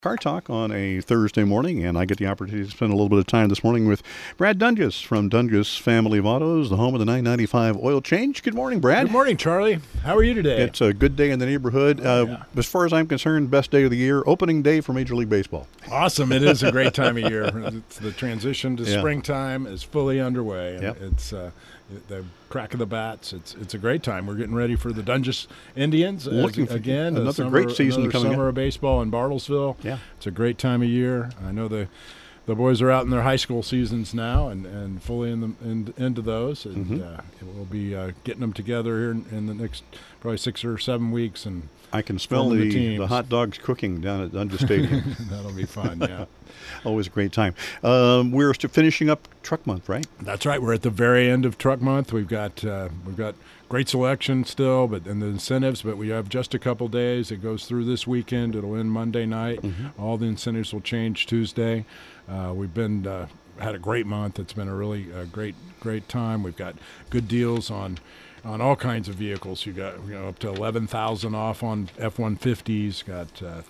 Car Talk on a Thursday morning, and I get the opportunity to spend a little bit of time this morning with Brad Dungus from Dungus Family of Autos, the home of the 995 oil change. Good morning, Brad. Good morning, Charlie. How are you today? It's a good day in the neighborhood. Yeah. As far as I'm concerned, best day of the year, opening day for Major League Baseball. Awesome. It is a great time of year. The transition to Yeah. springtime is fully underway. And Yep. It's the crack of the bats. It's a great time. We're getting ready for the Dungus Indians Looking for again. another great season another coming summer up. of baseball in Bartlesville. Yeah. It's a great time of year. I know the boys are out in their high school seasons now and fully into those. And we'll be getting them together here in the next probably 6 or 7 weeks. And I can smell Forming the the teams. hot dogs cooking down at Dungus Stadium. that'll be fun, yeah. Always a great time. We're finishing up Truck Month, right? That's right. We're at the very end of Truck Month. We've got great selection still, and the incentives. But we have just a couple days. It goes through this weekend. It'll end Monday night. All the incentives will change Tuesday. We've been had a great month. It's been a really great time. We've got good deals on all kinds of vehicles. You got up to 11,000 off on F-150s. Got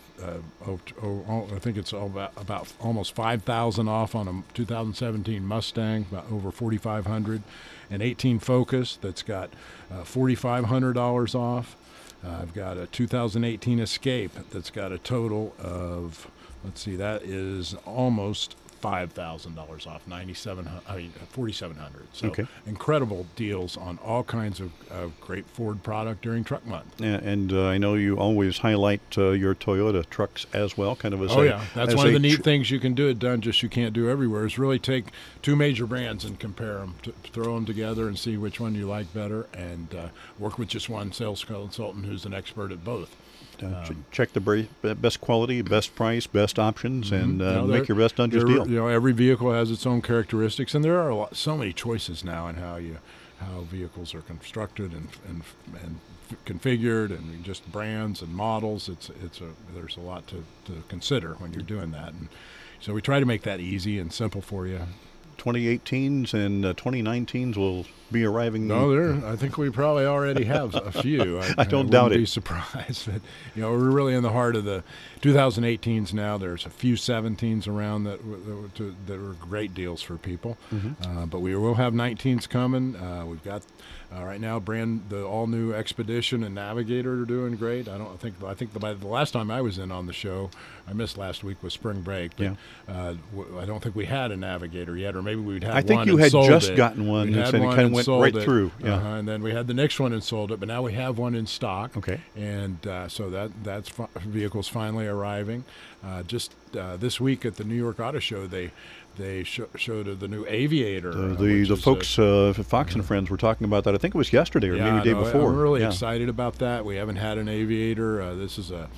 I think it's about almost 5,000 off on a 2017 Mustang, about over 4,500, an 18 Focus that's got $4,500 off. I've got a 2018 Escape that's got a total of, that is almost $5,000 off, $4,700. So Okay. incredible deals on all kinds of great Ford product during Truck Month. And I know you always highlight your Toyota trucks as well, kind of as That's as one of a the neat things you can do at Dungus you can't do everywhere is really take two major brands and compare them, throw them together and see which one you like better, and work with just one sales consultant who's an expert at both. Check the best quality, best price, best options, and make your best Dungus deal. Every vehicle has its own characteristics, and there are so many choices now in how vehicles are constructed and configured, and just brands and models. There's a lot to consider when you're doing that, and so we try to make that easy and simple for you. 2018s and 2019s will be arriving. No, I think we probably already have a few. I don't doubt wouldn't it. Be surprised, but we're really in the heart of the 2018s now. There's a few 17s around that are great deals for people, but we will have 19s coming. We've got right now the all new Expedition and Navigator are doing great. I think by the last time I was in on the show, I missed last week with spring break, but I don't think we had a Navigator yet, or maybe we'd had one. I think you and had sold just it. gotten one, We'd and had said it one kind of and went sold right it. through. Yeah. And then we had the next one and sold it, but now we have one in stock. Okay. And so that's vehicles finally arriving. Just this week at the New York Auto Show, they showed the new Aviator. The folks at Fox and Friends were talking about that. I think it was yesterday or maybe the day before. I'm really excited about that. We haven't had an Aviator. This is a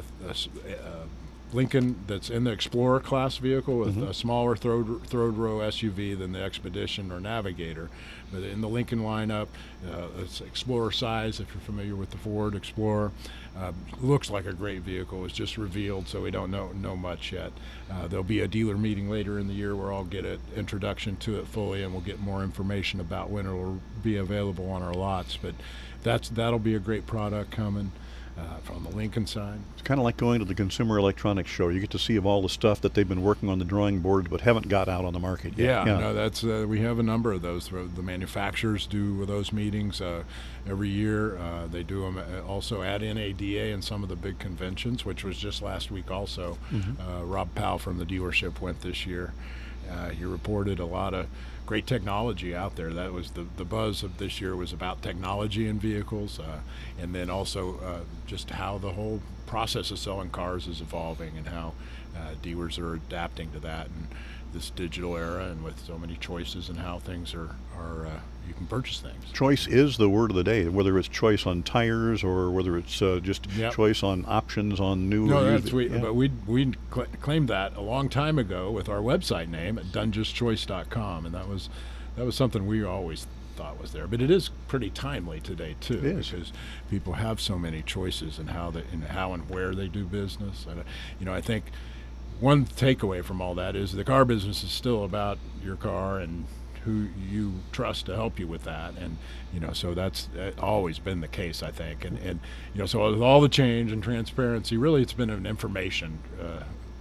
Lincoln that's in the Explorer class vehicle with a smaller third row SUV than the Expedition or Navigator. But in the Lincoln lineup, it's Explorer size, if you're familiar with the Ford Explorer. Looks like a great vehicle. It's just revealed, so we don't know much yet. There'll be a dealer meeting later in the year where I'll get an introduction to it fully, and we'll get more information about when it will be available on our lots. But that'll be a great product coming. From the Lincoln side. It's kind of like going to the Consumer Electronics Show. You get to see of all the stuff that they've been working on the drawing board but haven't got out on the market yet. No, that's we have a number of those. The manufacturers do those meetings every year. They do them also at NADA and some of the big conventions, which was just last week also. Rob Powell from the dealership went this year. He reported a lot of great technology out there. That was the buzz of this year was about technology in vehicles, and then also just how the whole process of selling cars is evolving and how dealers are adapting to that and this digital era, and with so many choices and how things are you can purchase things. Choice is the word of the day, whether it's choice on tires or whether it's just choice on options on new. But we claimed that a long time ago with our website name at DungusChoice.com, and that was something we always thought was there. But it is pretty timely today too, because people have so many choices in how and where they do business. And I think one takeaway from all that is the car business is still about your car and who you trust to help you with that, and so that's always been the case, I think, and so with all the change and transparency, really it's been an information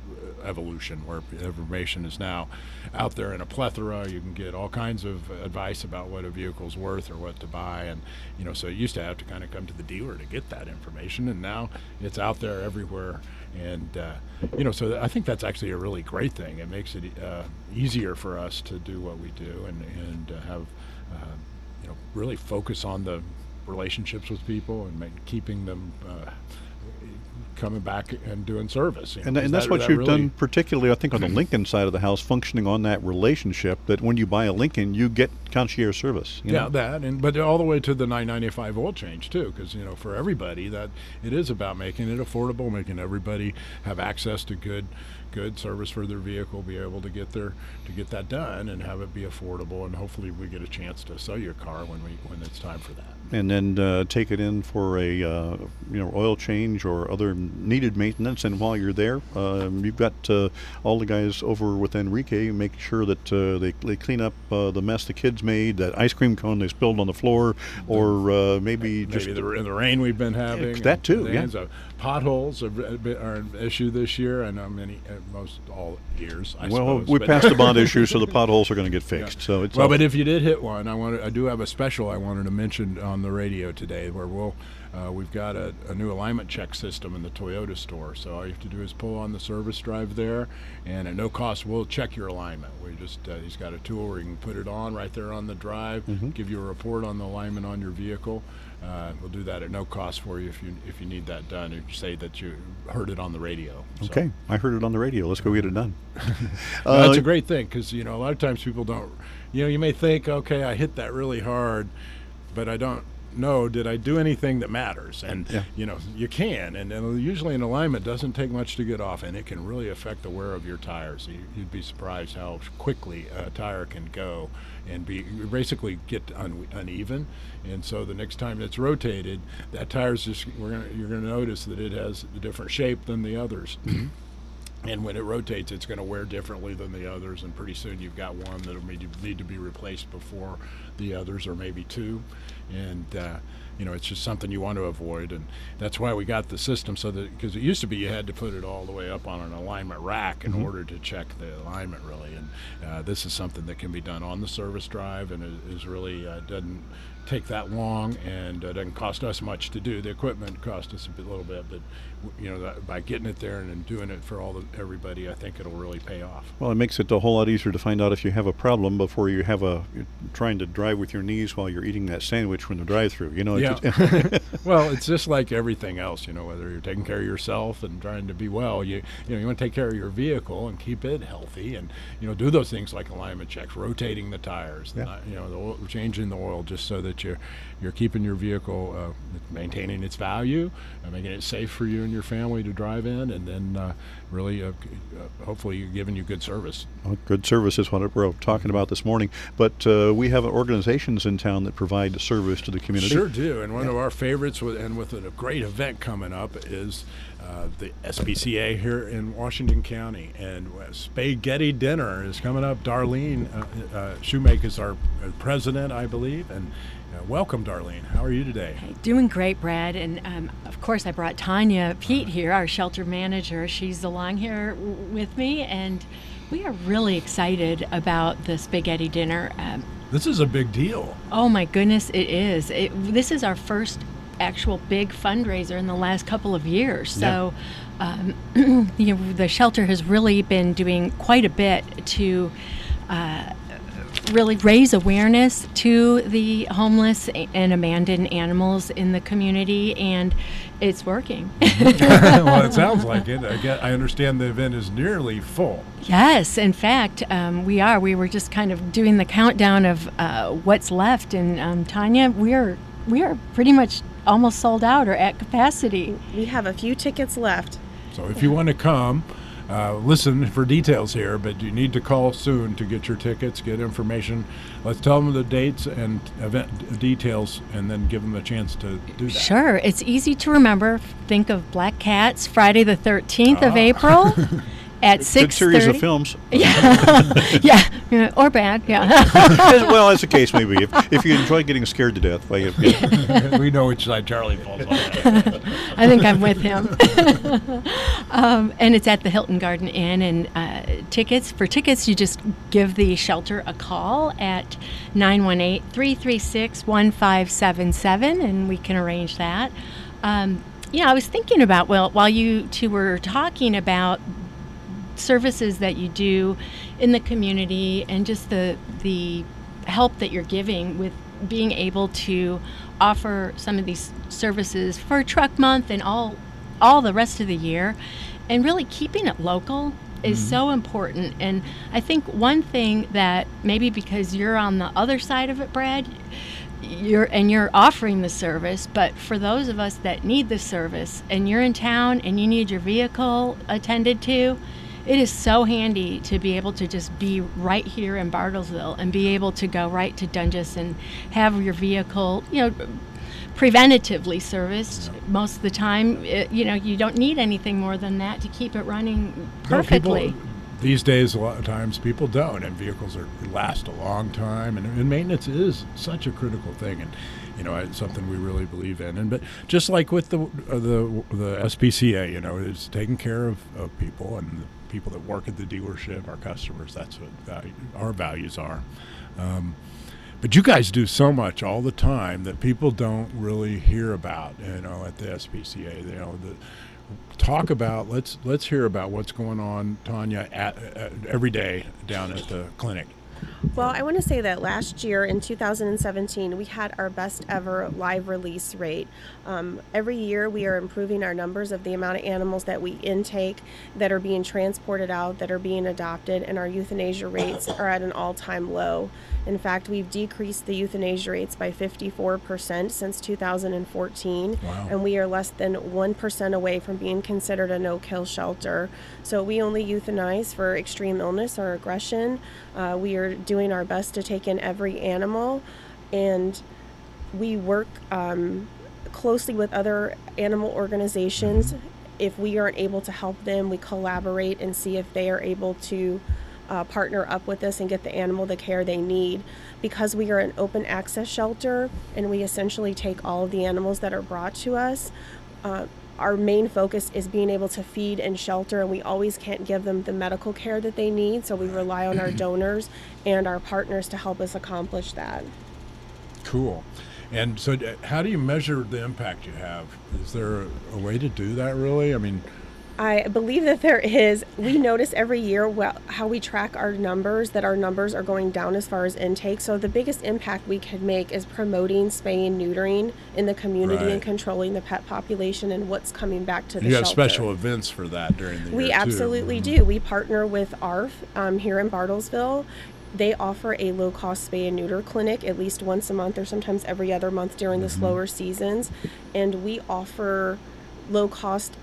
evolution, where information is now out there in a plethora. You can get all kinds of advice about what a vehicle's worth or what to buy, and so you used to have to kind of come to the dealer to get that information, and now it's out there everywhere. And so I think that's actually a really great thing. It makes it easier for us to do what we do and have really focus on the relationships with people and keeping them coming back and doing service. And that's what you've done, particularly, I think, on the Lincoln side of the house, functioning on that relationship, that when you buy a Lincoln, you get concierge service. Yeah, but all the way to the $9.95 oil change, too, because, for everybody, that it is about making it affordable, making everybody have access to good service for their vehicle, be able to get that done and have it be affordable, and hopefully we get a chance to sell your car when it's time for that. And then take it in for a oil change or other needed maintenance. And while you're there, you've got all the guys over with Enrique making sure that they clean up the mess the kids made, that ice cream cone they spilled on the floor, or maybe just the rain we've been having. That too, yeah. Potholes are an issue this year. I know most all years. I suppose. We passed the bond issue, so the potholes are going to get fixed. Yeah. So it's but if you did hit one, I do have a special I wanted to mention on the radio today, where we've got a new alignment check system in the Toyota store. So all you have to do is pull on the service drive there, and at no cost we'll check your alignment. We just he's got a tool where you can put it on right there on the drive, give you a report on the alignment on your vehicle. We'll do that at no cost for you if you need that done. If you say that you heard it on the radio. Okay, I heard it on the radio. Let's go get it done. That's a great thing, because a lot of times people don't. You may think, okay, I hit that really hard, but I don't know, did I do anything that matters? And you can, and usually an alignment doesn't take much to get off, and it can really affect the wear of your tires. You'd be surprised how quickly a tire can go and basically get uneven. And so the next time it's rotated, that tire's you're gonna notice that it has a different shape than the others. And when it rotates, it's going to wear differently than the others, and pretty soon you've got one that'll need to be replaced before the others, or maybe two. And it's just something you want to avoid, and that's why we got the system, so that, because it used to be you had to put it all the way up on an alignment rack in order to check the alignment, really. And this is something that can be done on the service drive, and it is really doesn't take that long, and doesn't cost us much to do. The equipment cost us a little bit, but by getting it there and doing it for everybody, I think it'll really pay off. Well, it makes it a whole lot easier to find out if you have a problem before you're trying to drive with your knees while you're eating that sandwich from the drive-through. Well, it's just like everything else. Whether you're taking care of yourself and trying to be well, you want to take care of your vehicle and keep it healthy, and do those things like alignment checks, rotating the tires, the oil, changing the oil, just so that you're keeping your vehicle maintaining its value, making it safe for you and your family to drive in, and then really hopefully giving you good service. Well, good service is what we're talking about this morning. But we have organizations in town that provide service to the community. Sure do, and one of our favorites, with a great event coming up, is the SPCA here in Washington County, and Spaghetti Dinner is coming up. Darlene Shoemake is our president, I believe, and welcome, Darlene. How are you today? Doing great, Brad. And of course, I brought Tanya Pete here, our shelter manager. She's along here with me, and we are really excited about the Spaghetti Dinner. This is a big deal. Oh my goodness, it is. This is our first actual big fundraiser in the last couple of years. So the shelter has really been doing quite a bit to really raise awareness to the homeless and abandoned animals in the community, and it's working. Well, it sounds like it. I understand the event is nearly full. Yes, in fact, we are. We were just kind of doing the countdown of what's left, and Tanya, we are pretty much almost sold out or at capacity. We have a few tickets left. So if you want to come, listen for details here, but you need to call soon to get your tickets, get information. Let's tell them the dates and event details, and then give them a chance to do that. Sure. It's easy to remember. Think of Black Cats, Friday the 13th of April. at Good 6:30. series of films. Yeah, or bad, yeah. Well, as the case may be. If you enjoy getting scared to death by it, We know which side Charlie falls on. I think I'm with him. And it's at the Hilton Garden Inn. And tickets, you just give the shelter a call at 918-336-1577, and we can arrange that. I was thinking about, while you two were talking about services that you do in the community and just the help that you're giving with being able to offer some of these services for Truck Month and all the rest of the year, and really keeping it local is so important. And I think one thing that maybe because you're on the other side of it, Brad, you're offering the service, but for those of us that need the service and you're in town and you need your vehicle attended to, it is so handy to be able to just be right here in Bartlesville and be able to go right to Dungeness and have your vehicle, preventatively serviced. Most of the time. You don't need anything more than that to keep it running perfectly. These days, a lot of times people don't, and vehicles last a long time, and maintenance is such a critical thing, and it's something we really believe in. But just like with the SPCA, it's taking care of people and the people that work at the dealership, our customers. That's what our values are. But you guys do so much all the time that people don't really hear about, at the SPCA. Talk about let's hear about what's going on, Tanya, every day down at the clinic. Well, I want to say that last year in 2017, we had our best ever live release rate. Every year we are improving our numbers of the amount of animals that we intake, that are being transported out, that are being adopted, and our euthanasia rates are at an all-time low. In fact, we've decreased the euthanasia rates by 54% since 2014, Wow. and we are less than 1% away from being considered a no-kill shelter. So we only euthanize for extreme illness or aggression. We are doing our best to take in every animal, and we work closely with other animal organizations. If we aren't able to help them, we collaborate and see if they are able to partner up with us and get the animal the care they need. Because we are an open access shelter and we essentially take all of the animals that are brought to us, our main focus is being able to feed and shelter, and we always can't give them the medical care that they need, so we rely on our donors and our partners to help us accomplish that. Cool. And so how do you measure the impact you have? Is there a way to do that, really? I mean, I believe that there is. We notice every year how we track our numbers, that our numbers are going down as far as intake. So the biggest impact we can make is promoting spay and neutering in the community, Right. and controlling the pet population and what's coming back to the you shelter. have special events for that during the year, We too. absolutely do. We partner with ARF here in Bartlesville. They offer a low-cost spay and neuter clinic at least once a month or sometimes every other month during the slower seasons. And we offer low-cost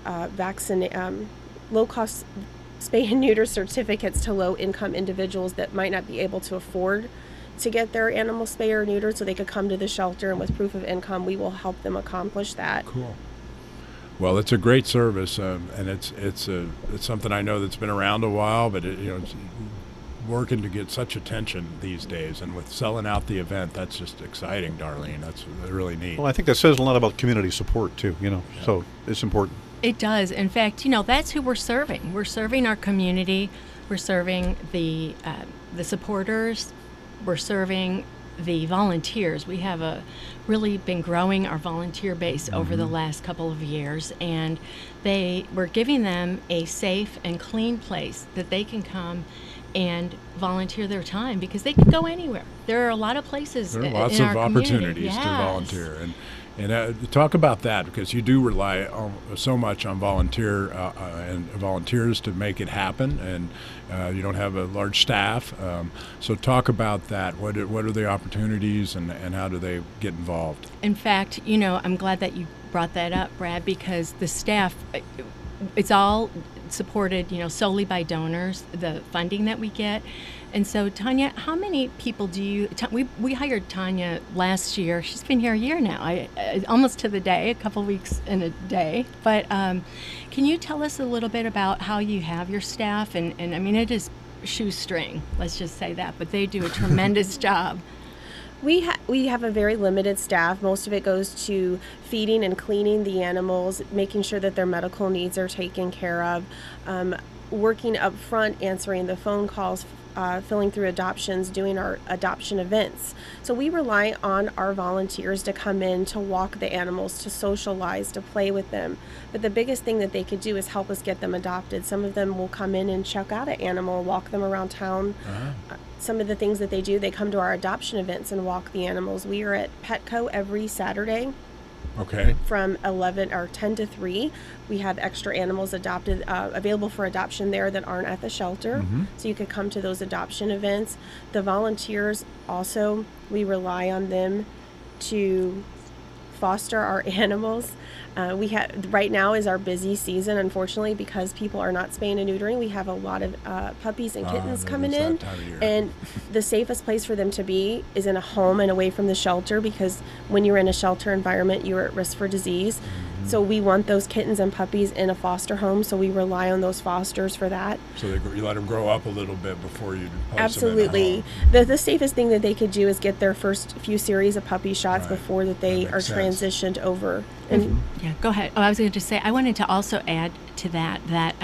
low-cost spay and neuter certificates to low-income individuals that might not be able to afford to get their animal spay or neutered, so they could come to the shelter, and with proof of income, we will help them accomplish that. Cool. Well, it's a great service, and it's something I know that's been around a while, but it's working to get such attention these days, and with selling out the event, that's just exciting, Darlene. That's really neat. well, I think that says a lot about community support too. So it's important. It does. In fact, that's who we're serving. We're serving our community. We're serving the supporters. We're serving the volunteers. We have really been growing our volunteer base over the last couple of years, and we're giving them a safe and clean place that they can come and volunteer their time, because they can go anywhere. There are a lot of places. There are lots in of our community. opportunities to Yes. volunteer, and talk about that, because you do rely so much on volunteers to make it happen, and you don't have a large staff. So talk about that. What are the opportunities, and how do they get involved? In fact, I'm glad that you brought that up, Brad, because the staff, it's all supported, solely by donors, the funding that we get. And so, Tanya, how many people do you? We hired Tanya last year. She's been here a year now, almost to the day, a couple weeks in a day. But can you tell us a little bit about how you have your staff? And I mean, it is shoestring. Let's just say that. But they do a tremendous job. We have a very limited staff. Most of it goes to feeding and cleaning the animals, making sure that their medical needs are taken care of, working up front, answering the phone calls, filling through adoptions, doing our adoption events. So we rely on our volunteers to come in, to walk the animals, to socialize, to play with them. But the biggest thing that they could do is help us get them adopted. Some of them will come in and check out an animal, walk them around town. Some of the things that they do, they come to our adoption events and walk the animals. We are at Petco every Saturday. Okay. From 10 to 3. We have extra animals adopted, available for adoption there that aren't at the shelter. So you could come to those adoption events. The volunteers also, we rely on them to foster our animals. Right now is our busy season, unfortunately, because people are not spaying and neutering. We have a lot of puppies and kittens coming in, and the safest place for them to be is in a home and away from the shelter, because when you're in a shelter environment, you're at risk for disease. So we want those kittens and puppies in a foster home, so we rely on those fosters for that. So you let them grow up a little bit before you place Absolutely. them in a home. The safest thing that they could do is get their first few series of puppy shots before that they are transitioned over. And yeah, go ahead. I was going to say, I wanted to also add to that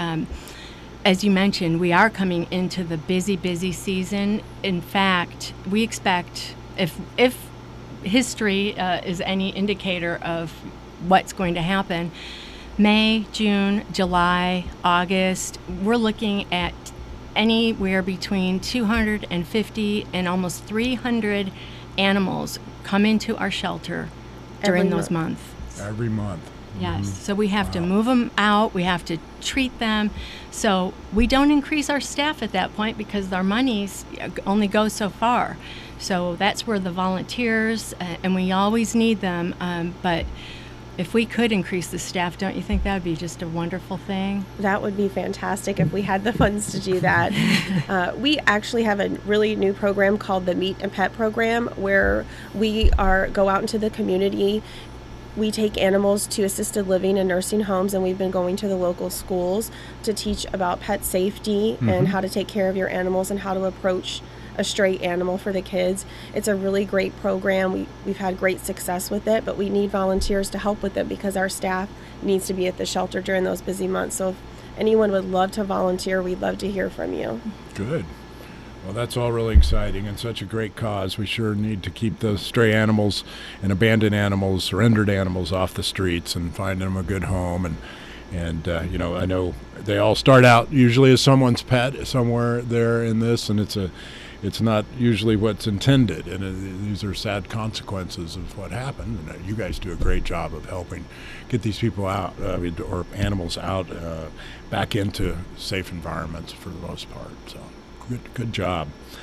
as you mentioned, we are coming into the busy season. In fact, we expect, if history is any indicator of what's going to happen, May, June, July, August, we're looking at anywhere between 250 and almost 300 animals come into our shelter during those months. Every month. Yes, so we have to move them out, we have to treat them. So we don't increase our staff at that point because our monies only go so far. So that's where the volunteers, and we always need them, but if we could increase the staff, don't you think that would be just a wonderful thing? That would be fantastic if we had the funds to do that. We actually have a really new program called the Meet and Pet Program, where we go out into the community. We take animals to assisted living and nursing homes, and we've been going to the local schools to teach about pet safety and how to take care of your animals and how to approach a stray animal for the kids. It's a really great program. We've had great success with it, but we need volunteers to help with it because our staff needs to be at the shelter during those busy months. So if anyone would love to volunteer, we'd love to hear from you. Good. Well, that's all really exciting and such a great cause. We sure need to keep those stray animals and abandoned animals, surrendered animals off the streets and find them a good home. And I know they all start out usually as someone's pet somewhere there in this, and it's not usually what's intended, and these are sad consequences of what happened. And you guys do a great job of helping get these people out, or animals out, back into safe environments for the most part. So good job.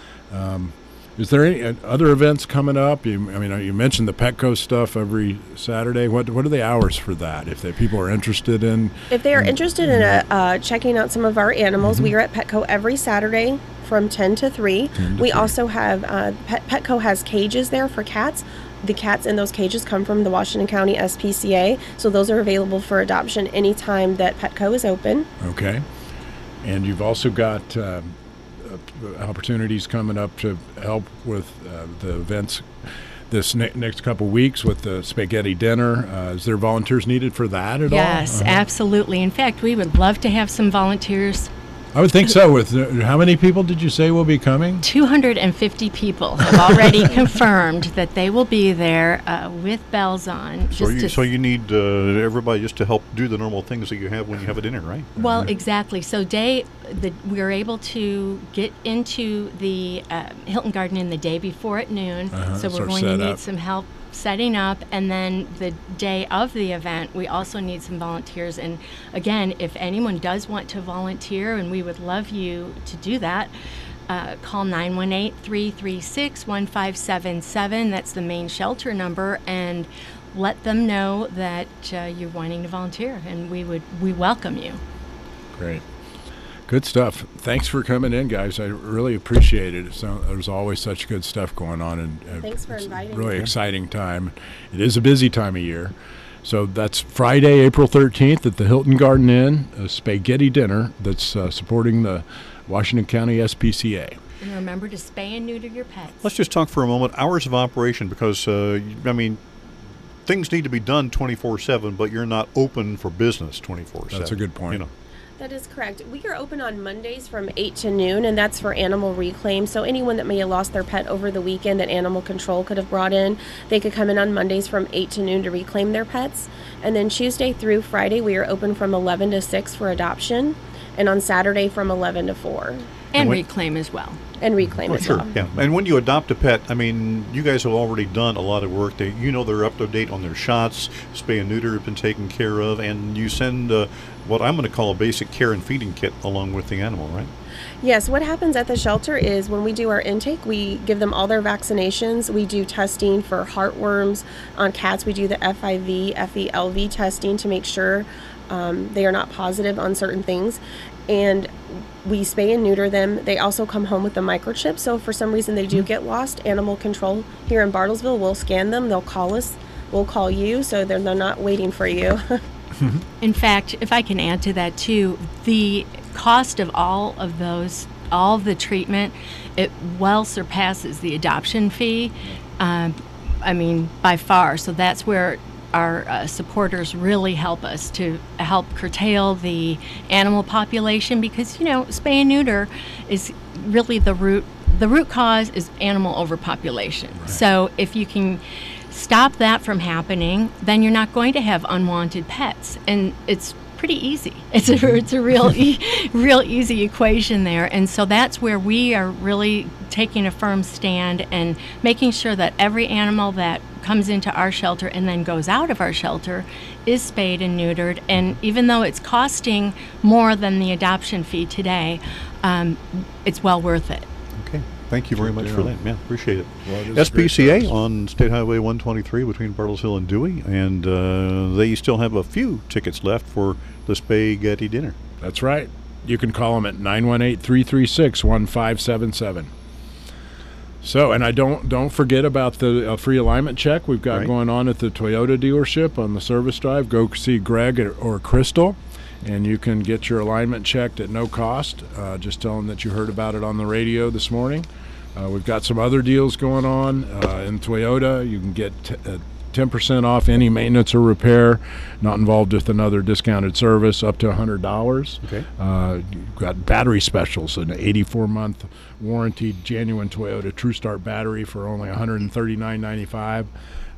Is there any other events coming up? You mentioned the Petco stuff every Saturday. What are the hours for that? If people are interested in, if they are interested in checking out some of our animals, we are at Petco every Saturday from 10 to 3. We also have Petco has cages there for cats. The cats in those cages come from the Washington County SPCA, so those are available for adoption anytime that Petco is open. Okay, and you've also got opportunities coming up to help with the events this next couple weeks with the spaghetti dinner. Is there volunteers needed for that at all? Yes, absolutely. In fact, we would love to have some volunteers. I would think so. With how many people did you say will be coming? 250 people have already confirmed that they will be there with bells on. So you need everybody just to help do the normal things that you have when you have a dinner, right? Well, exactly. So we are able to get into the Hilton Garden Inn the day before at noon. So we're going to need some help setting up, and then the day of the event we also need some volunteers. And again, if anyone does want to volunteer, and we would love you to do that, call 918-336-1577. That's the main shelter number, and let them know that you're wanting to volunteer, and we welcome you. Great. Good stuff. Thanks for coming in, guys. I really appreciate it. There's always such good stuff going on, and Thanks for inviting it's really me. exciting time. It is a busy time of year. So that's Friday, April 13th at the Hilton Garden Inn, a spaghetti dinner that's supporting the Washington County SPCA. And remember to spay and neuter your pets. Let's just talk for a moment hours of operation, because I mean, things need to be done 24/7, but you're not open for business 24/7. That's a good point. You know. That is correct. We are open on Mondays from 8 to noon, and that's for animal reclaim. So anyone that may have lost their pet over the weekend that animal control could have brought in, they could come in on Mondays from 8 to noon to reclaim their pets. And then Tuesday through Friday, we are open from 11 to 6 for adoption, and on Saturday from 11 to 4. And when- reclaim as well. And reclaim as Sure. well. Yeah. And when you adopt a pet, I mean, you guys have already done a lot of work. They're up to date on their shots. Spay and neuter have been taken care of, and you send what I'm going to call a basic care and feeding kit along with the animal, right? Yes, what happens at the shelter is when we do our intake, we give them all their vaccinations. We do testing for heartworms. On cats, we do the FIV, FELV testing to make sure they are not positive on certain things. And we spay and neuter them. They also come home with a microchip. So if for some reason they do get lost, animal control here in Bartlesville will scan them. They'll call us. We'll call you, so they're not waiting for you. In fact, if I can add to that too, the cost of all of the treatment, it well surpasses the adoption fee. I mean, by far. So that's where our supporters really help us to help curtail the animal population, because spay and neuter is really the root cause is animal overpopulation. Right. So if you can stop that from happening, then you're not going to have unwanted pets, and it's pretty easy. It's a real real easy equation there, and so that's where we are really taking a firm stand and making sure that every animal that comes into our shelter and then goes out of our shelter is spayed and neutered. And even though it's costing more than the adoption fee today, it's well worth it. Okay. Thank you very much for that. Yeah, appreciate it. Well, it is a great SPCA service. on State Highway 123 between Bartlesville and Dewey, and they still have a few tickets left for the spaghetti dinner. That's right. You can call them at 918-336-1577. So, and I don't forget about the free alignment check we've got Right. going on at the Toyota dealership on the service drive. Go see Greg or Crystal, and you can get your alignment checked at no cost. Just tell them that you heard about it on the radio this morning. We've got some other deals going on in Toyota. You can get 10% off any maintenance or repair not involved with another discounted service, up to $100. Okay. You've got battery specials, an 84-month warranty genuine Toyota TrueStart battery for only $139.95.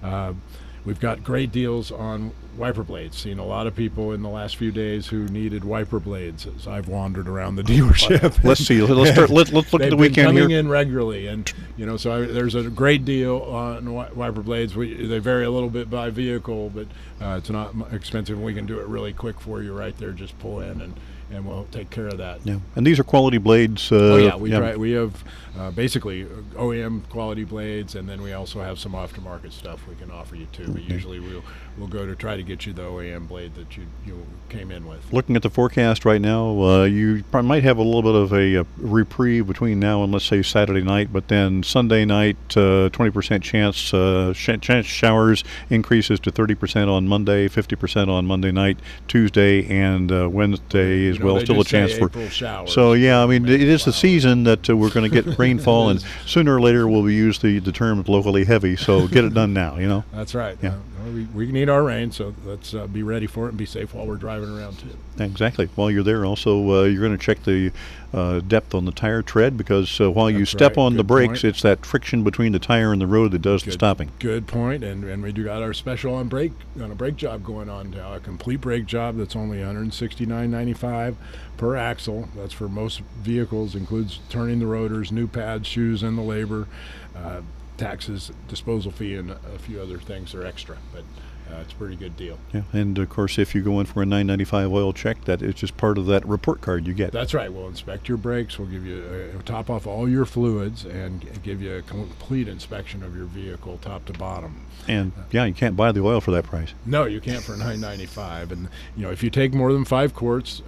We've got great deals on wiper blades. Seen a lot of people in the last few days who needed wiper blades as I've wandered around the dealership. Let's see. Let's start. Let's look at They've the been weekend coming here. in regularly, and so there's a great deal on wiper blades. They vary a little bit by vehicle, but it's not expensive. We can do it really quick for you right there. Just pull in, and we'll take care of that. Yeah, and these are quality blades. We have basically OEM quality blades, and then we also have some aftermarket stuff we can offer you too. But usually we'll go to try to get you the OEM blade that you came in with. Looking at the forecast right now, you might have a little bit of a reprieve between now and, let's say, Saturday night, but then Sunday night, 20% chance showers increases to 30% on Monday, 50% on Monday night, Tuesday, and Wednesday as well. They Still a just say chance for. April showers. So yeah, I mean, Maybe it is the flowers. season that we're going to get rainfall, and sooner or later we'll use the term locally heavy. So get it done now. That's right. Yeah. We need our rain, so let's be ready for it and be safe while we're driving around too. Exactly. While you're there, also you're going to check the depth on the tire tread, because while you That's step right. on the Good brakes, point. it's that friction between the tire and the road that does the stopping. Good point. And we do got our special on a brake job going on now. A complete brake job that's only $169.95 per axle. That's for most vehicles. Includes turning the rotors, new pads, shoes, and the labor. Taxes, disposal fee, and a few other things are extra. But it's a pretty good deal. Yeah, and of course, if you go in for a $9.95 oil check, that is just part of that report card you get. That's right. We'll inspect your brakes. We'll give you top off all your fluids and give you a complete inspection of your vehicle, top to bottom. And yeah, you can't buy the oil for that price. No, you can't for $9.95. And if you take more than 5 quarts,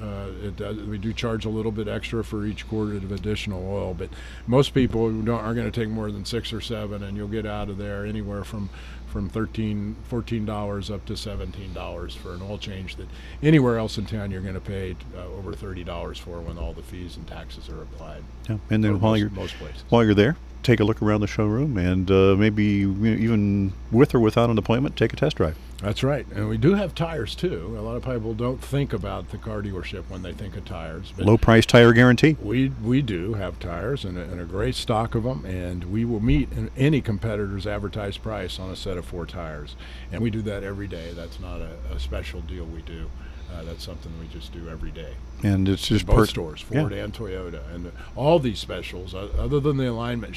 we do charge a little bit extra for each quart of additional oil. But most people aren't going to take more than 6 or 7, and you'll get out of there anywhere from $13, $14 up to $17 for an oil change that anywhere else in town you're going to pay over $30 for when all the fees and taxes are applied. Yeah, and then while you're there, take a look around the showroom, and maybe even with or without an appointment, take a test drive. That's right. And we do have tires, too. A lot of people don't think about the car dealership when they think of tires. But low price tire guarantee. We do have tires and a great stock of them, and we will meet any competitor's advertised price on a set of 4 tires. And we do that every day. That's not a special deal we do. That's something we just do every day. And it's just both stores, Ford and Toyota, and all these specials, other than the alignment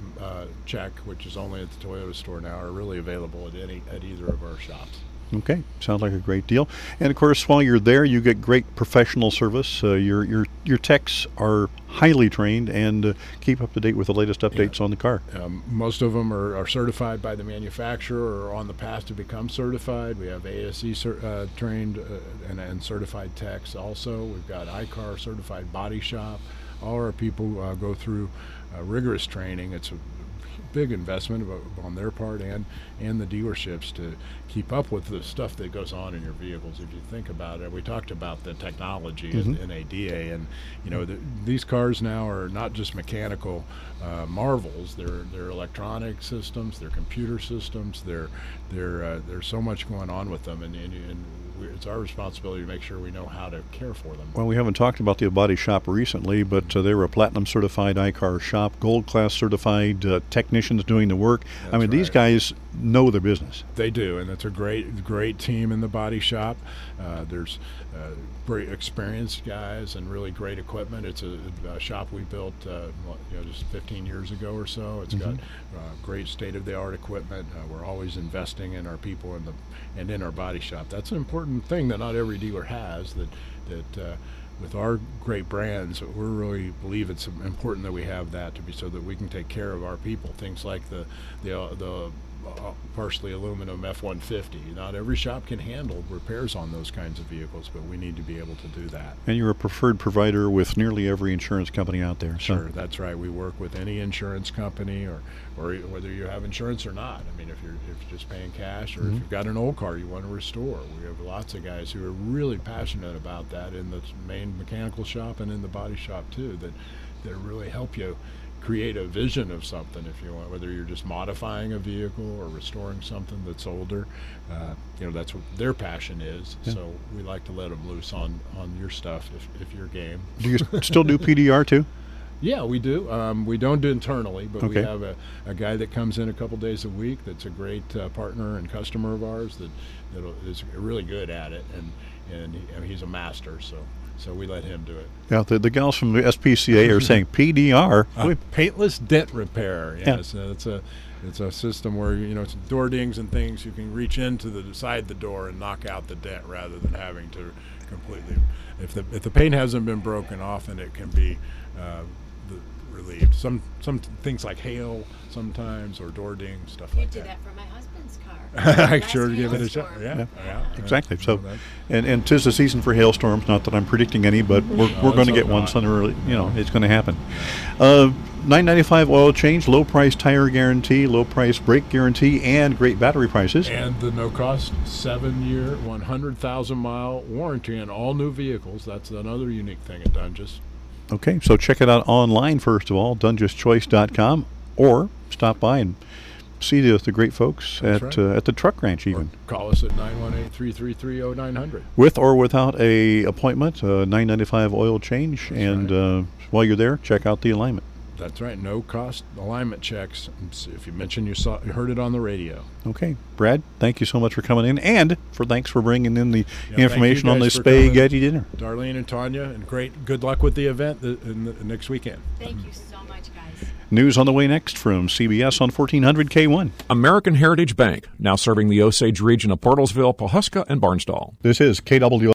check, which is only at the Toyota store now, are really available at either of our shops. Okay, sounds like a great deal. And of course, while you're there, you get great professional service. Your techs are highly trained and keep up to date with the latest updates on the car. Most of them are certified by the manufacturer or on the path to become certified. We have ASE trained and certified techs also. We've got ICAR certified body shop. All our people go through rigorous training. It's a big investment on their part and the dealerships to keep up with the stuff that goes on in your vehicles. If you think about it, we talked about the technology in ADA, and these cars now are not just mechanical marvels. They're electronic systems, they're computer systems. There's so much going on with them, and it's our responsibility to make sure we know how to care for them. Well, we haven't talked about the body shop recently, but they were a platinum certified ICAR shop, gold class certified technicians doing the work. That's right. These guys know their business. They do, and it's a great team in the body shop. There's very experienced guys and really great equipment. It's a shop we built just 15 years ago or so. It's got great state-of-the-art equipment. We're always investing in our people and in our body shop. That's an important thing that not every dealer has. That with our great brands, we really believe it's important that we have that so that we can take care of our people. Things like the partially aluminum F-150. Not every shop can handle repairs on those kinds of vehicles, but we need to be able to do that. And you're a preferred provider with nearly every insurance company out there. Sure, that's right. We work with any insurance company, or whether you have insurance or not. If you're just paying cash, or if you've got an old car you want to restore. We have lots of guys who are really passionate about that in the main mechanical shop and in the body shop too, that really help you create a vision of something, if you want, whether you're just modifying a vehicle or restoring something that's older. That's what their passion is. Yeah. So we like to let them loose on your stuff if you're game. Do you still do PDR too? Yeah, we do. We don't do internally, but we have a guy that comes in a couple days a week that's a great partner and customer of ours that is really good at it, and he's a master, so we let him do it. Yeah, the gals from the SPCA are saying PDR. Paintless dent repair. Yes, yeah. It's a system where it's door dings and things. You can reach into the side of the door and knock out the dent rather than having to completely. If the paint hasn't been broken, often it can be relieved. Some things like hail sometimes, or door dings, stuff like that. You did that for my husband's car. I sure give it a shot. Yeah. Exactly. So, and 'tis the season for hailstorms. Not that I'm predicting any, but we're going to get one sooner. It's going to happen. $9.95 oil change, low price tire guarantee, low price brake guarantee, and great battery prices. And the no cost 7-year, 100,000 mile warranty on all new vehicles. That's another unique thing at Dunges. Okay, so check it out online first of all, dungeschoice.com, or stop by and see the great folks at the truck ranch even. Or call us at 918-333-0900. With or without a appointment, $9.95 oil change, and while you're there, check out the alignment. That's right, no cost alignment checks. If you mentioned you heard it on the radio. Okay, Brad, thank you so much for coming in, and thanks for bringing in the information on the spaghetti dinner. Darlene and Tanya, and good luck with the event next weekend. Thank you so much, guys. News on the way next from CBS on 1400 K1. American Heritage Bank, now serving the Osage region of Portalsville, Pawhuska, and Barnsdall. This is KW.